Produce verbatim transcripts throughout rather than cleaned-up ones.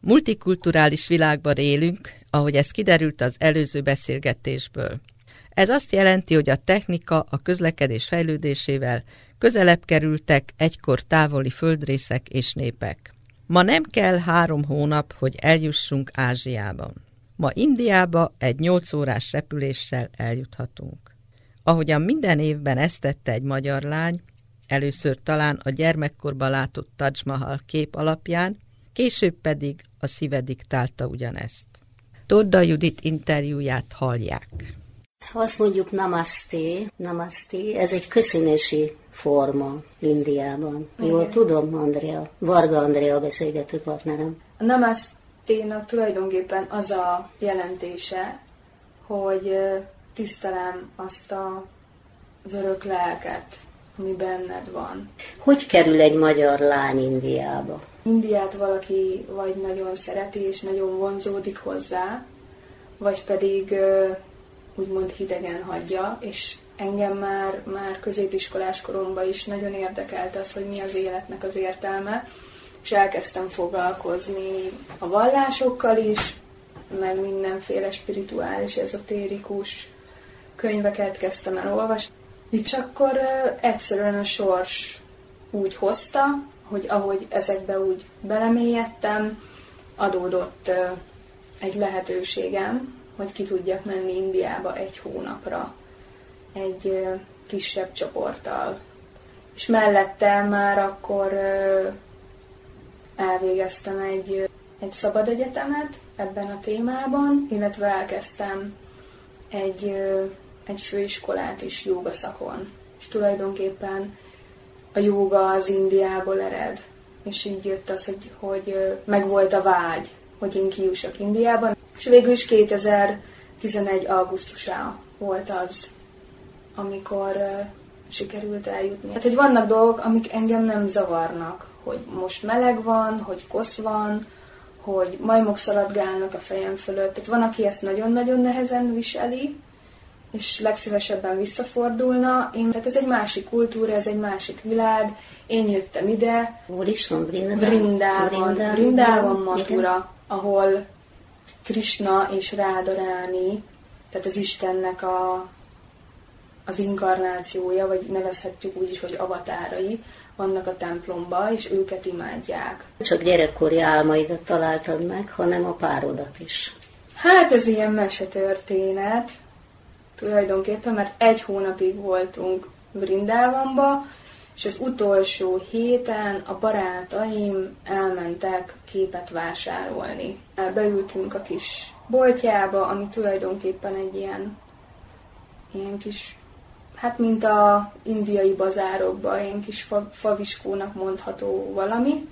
Multikulturális világban élünk, ahogy ez kiderült az előző beszélgetésből. Ez azt jelenti, hogy a technika a közlekedés fejlődésével közelebb kerültek egykor távoli földrészek és népek. Ma nem kell három hónap, hogy eljussunk Ázsiában. Ma Indiába egy nyolc órás repüléssel eljuthatunk. Ahogyan minden évben ezt tette egy magyar lány, először talán a gyermekkorban látott Taj Mahal kép alapján, később pedig a szíve diktálta ugyanezt. Todda Judit interjúját hallják. Azt mondjuk namaste, namaste, ez egy köszönési forma Indiában. Igen. Jól tudom, Andrea, Varga Andrea beszélgető partnerem. A namasténak tulajdonképpen az a jelentése, hogy tisztelem azt a, az örök lelket, ami benned van. Hogy kerül egy magyar lány Indiába? Indiát valaki vagy nagyon szereti és nagyon vonzódik hozzá, vagy pedig úgymond hidegen hagyja, és engem már, már középiskolás koromban is nagyon érdekelt az, hogy mi az életnek az értelme, és elkezdtem foglalkozni a vallásokkal is, meg mindenféle spirituális, ezotérikus könyveket kezdtem el olvasni. És akkor egyszerűen a sors úgy hozta, hogy ahogy ezekbe úgy belemélyedtem, adódott egy lehetőségem, hogy ki tudjak menni Indiába egy hónapra egy kisebb csoporttal. És mellette már akkor elvégeztem egy, egy szabad egyetemet ebben a témában, illetve elkezdtem egy, egy főiskolát is jóga szakon. És tulajdonképpen a jóga az Indiából ered. És így jött az, hogy, hogy megvolt a vágy, hogy én kijussak Indiában. És végül is kétezer-tizenegy augusztusában volt az, amikor uh, sikerült eljutni. Hát, hogy vannak dolgok, amik engem nem zavarnak, hogy most meleg van, hogy kosz van, hogy majmok szaladgálnak a fejem fölött. Tehát van, aki ezt nagyon-nagyon nehezen viseli, és legszívesebben visszafordulna. Én, tehát ez egy másik kultúra, ez egy másik világ. Én jöttem ide. Hol is van Vrindában? Vrindában, Vrindában Mathura, ahol Krishna és Rádarani, tehát az Istennek a, az inkarnációja, vagy nevezhetjük úgy is, hogy avatárai vannak a templomba, és őket imádják. Csak gyerekkori álmaidat találtad meg, hanem a párodat is. Hát ez ilyen mesetörténet, tulajdonképpen, mert egy hónapig voltunk Vrindávanba, és az utolsó héten a barátaim elmentek képet vásárolni. Beültünk a kis boltjába, ami tulajdonképpen egy ilyen, ilyen kis, hát mint a indiai bazárokban, ilyen kis fa, faviskónak mondható valami.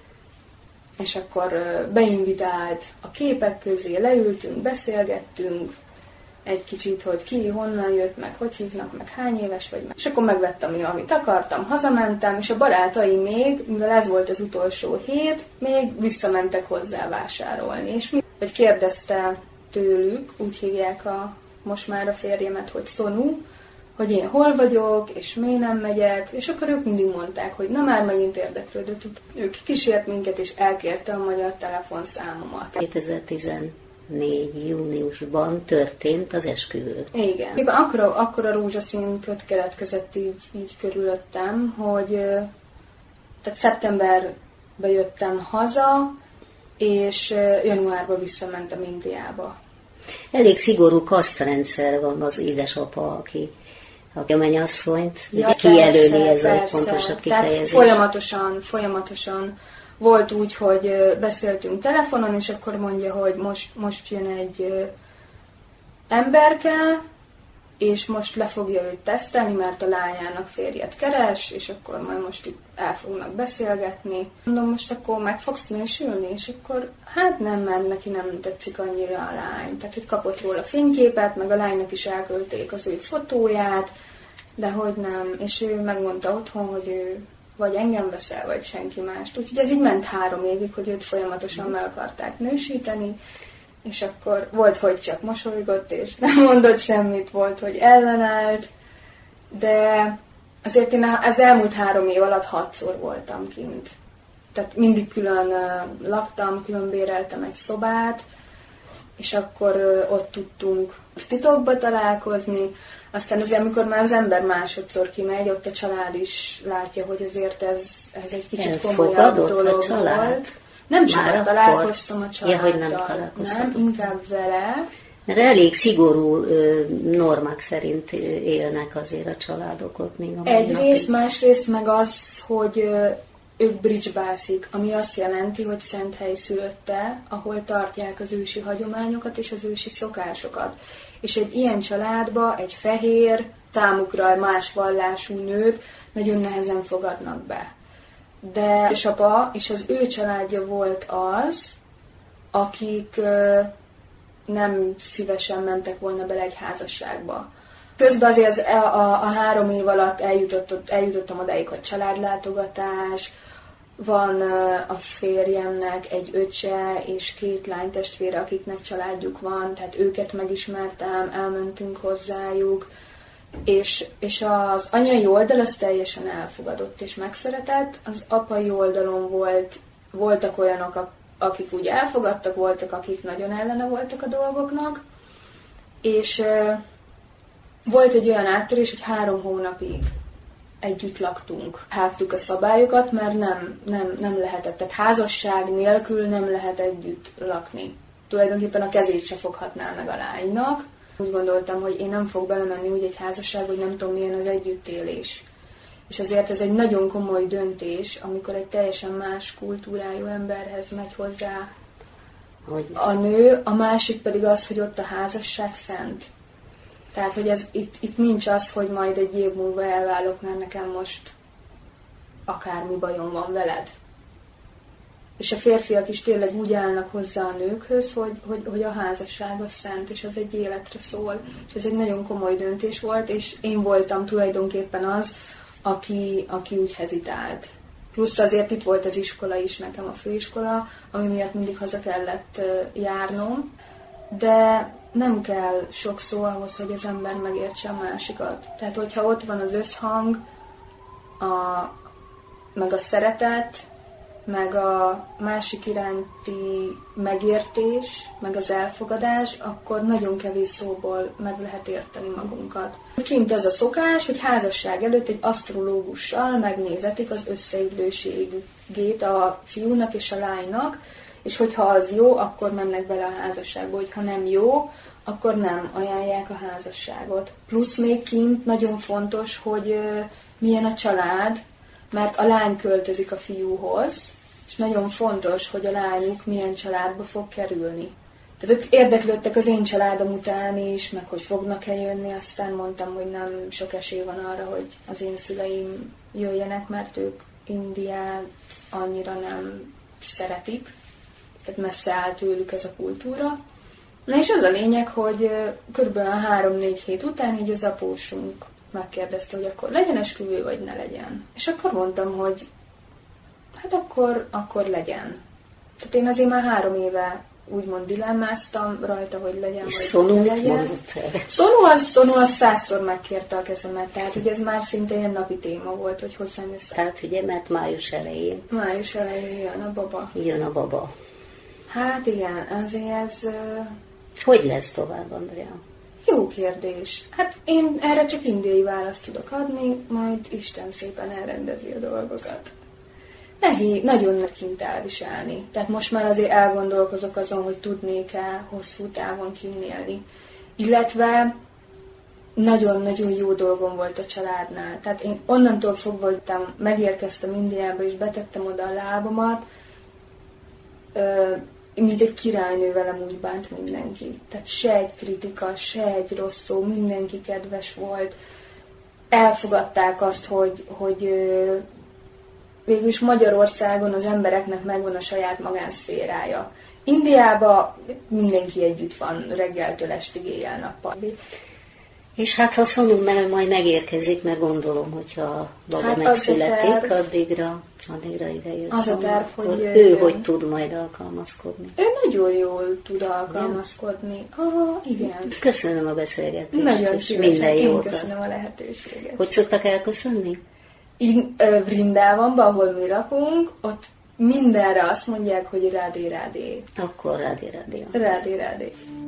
És akkor beinvitált a képek közé, leültünk, beszélgettünk, egy kicsit, hogy ki, honnan jött, meg hogy hívnak, meg hány éves vagy. Meg. És akkor megvettem, amit akartam, hazamentem, és a barátaim még, mivel ez volt az utolsó hét, még visszamentek hozzá vásárolni. És mi, vagy kérdezte tőlük, úgy hívják a, most már a férjemet, hogy Szonu, hogy én hol vagyok, és miért nem megyek, és akkor ők mindig mondták, hogy na már megint érdeklődött. Ők kísért minket, és elkérte a magyar telefonszámomat. kétezer-tizennégy júniusban történt az esküvő. Igen. Éppen akkor, akkor a rózsaszín köt keletkezett így, így körülöttem, hogy tehát szeptemberben jöttem haza, és januárban visszamentem Indiába. Elég szigorú kasztrendszer van az édesapa, aki a mennyasszonyt ja, kijelöli, ez a pontosabb kifejezés. Folyamatosan, folyamatosan volt úgy, hogy beszéltünk telefonon, és akkor mondja, hogy most, most jön egy emberke, és most le fogja őt tesztelni, mert a lányának férjet keres, és akkor majd most itt el fognak beszélgetni. Mondom, most akkor meg fogsz nősülni, és akkor hát nem, mert neki nem tetszik annyira a lány. Tehát, hogy kapott róla fényképet, meg a lánynak is elküldték az ő fotóját, de hogy nem. És ő megmondta otthon, hogy ő vagy engem veszel, vagy senki mást. Úgyhogy ez így ment három évig, hogy őt folyamatosan meg akarták nősíteni, és akkor volt, hogy csak mosolygott, és nem mondott semmit, volt, hogy ellenállt, de azért én az elmúlt három év alatt hatszor voltam kint. tehát mindig külön laktam, külön béreltem egy szobát, és akkor ott tudtunk titokba találkozni. Aztán azért, amikor már az ember másodszor kimegy, ott a család is látja, hogy azért ez, ez egy kicsit komolyabb dolog volt. Nem sokat találkoztam a családdal. Ja, hogy nem találkoztatok. Nem, inkább vele. Mert elég szigorú ö, normák szerint élnek azért a családok ott még a mai Egyrészt, napig. másrészt meg az, hogy ö, ők bridgebászik, ami azt jelenti, hogy szent hely szülötte, ahol tartják az ősi hagyományokat és az ősi szokásokat. És egy ilyen családba egy fehér, számukra más vallású nőt nagyon nehezen fogadnak be. De és apa és az ő családja volt az, akik ö, nem szívesen mentek volna bele egy házasságba. Közben azért az, a, a, a három év alatt eljutott, eljutottam odáig, hogy családlátogatás, van a férjemnek egy öccse és két lánytestvére, akiknek családjuk van, tehát őket megismertem, elmentünk hozzájuk, és, és az anyai oldal az teljesen elfogadott és megszeretett, az apai oldalon volt, voltak olyanok, akik úgy elfogadtak, voltak, akik nagyon ellene voltak a dolgoknak, és uh, volt egy olyan áttörés, hogy három hónapig együtt laktunk. Hágtuk a szabályokat, mert nem, nem, nem lehetett, tehát házasság nélkül nem lehet együtt lakni. Tulajdonképpen a kezét se foghatná meg a lánynak. Úgy gondoltam, hogy én nem fog belemenni úgy egy házasságba, hogy nem tudom, milyen az együttélés. És azért ez egy nagyon komoly döntés, amikor egy teljesen más kultúrájú emberhez megy hozzá a nő, a másik pedig az, hogy ott a házasság szent. Tehát, hogy ez, itt, itt nincs az, hogy majd egy év múlva elválok, mert nekem most akármi bajom van veled. És a férfiak is tényleg úgy állnak hozzá a nőkhöz, hogy, hogy, hogy a házasság az szent, és az egy életre szól. És ez egy nagyon komoly döntés volt, és én voltam tulajdonképpen az, aki, aki úgy hezitált. Plusz azért itt volt az iskola is, nekem a főiskola, ami miatt mindig haza kellett járnom, de nem kell sok szó ahhoz, hogy az ember megértse a másikat. Tehát, hogyha ott van az összhang, a, meg a szeretet, meg a másik iránti megértés, meg az elfogadás, akkor nagyon kevés szóból meg lehet érteni magunkat. Kint az a szokás, hogy házasság előtt egy asztrológussal megnézetik az összeillőségét a fiúnak és a lánynak, és hogyha az jó, akkor mennek bele a házasságba, hogyha nem jó, akkor nem ajánlják a házasságot. Plusz még kint nagyon fontos, hogy milyen a család, mert a lány költözik a fiúhoz, és nagyon fontos, hogy a lányuk milyen családba fog kerülni. Tehát ők érdeklődtek az én családom után is, meg hogy fognak-e jönni, aztán mondtam, hogy nem sok esély van arra, hogy az én szüleim jöjjenek, mert ők Indiát annyira nem szeretik, tehát messze áll tőlük ez a kultúra. Na és az a lényeg, hogy körülbelül három-négy hét után így az apósunk megkérdezte, hogy akkor legyen esküvő, vagy ne legyen. És akkor mondtam, hogy hát akkor, akkor legyen. Tehát én azért már három éve úgymond dilemmáztam rajta, hogy legyen, és vagy ne legyen. Szonu az, Szonu az százszor megkérte a kezemet, tehát hogy ez már szinte ilyen napi téma volt, hogy hozzám össze. Tehát ugye, mert május elején. Május elején jön a baba. Jön a baba. Hát igen, azért ez... Hogy lesz tovább, Andrea? Jó kérdés. Hát én erre csak indiai választ tudok adni, majd Isten szépen elrendezi a dolgokat. Nehéz, nagyon nagy kint elviselni. Tehát most már azért elgondolkozok azon, hogy tudnék-e hosszú távon kint élni. Illetve nagyon-nagyon jó dolgom volt a családnál. Tehát én onnantól fogva, hogy megérkeztem Indiába, és betettem oda a lábamat, mint egy királynő velem úgy bánt mindenki. Tehát se egy kritika, se egy rossz szó, mindenki kedves volt. Elfogadták azt, hogy, hogy végülis Magyarországon az embereknek megvan a saját magánszférája. Indiában mindenki együtt van reggeltől estig, éjjel-nappal. És hát ha Szonu majd megérkezik, mert gondolom, hogyha a baba hát megszületik, addigra, addigra ide jön az Szonu, a terv, hogy ő jön. Hogy tud majd alkalmazkodni? Ő nagyon jól tud alkalmazkodni. Aha, igen. Köszönöm a beszélgetést. Nagyon szívesen, én jót köszönöm a lehetőséget. Hogy szoktak elköszönni? Vrindávonban, ahol mi lakunk, ott mindenre azt mondják, hogy rádé, rádé. Akkor rádé, rádé. Rádé, rádé.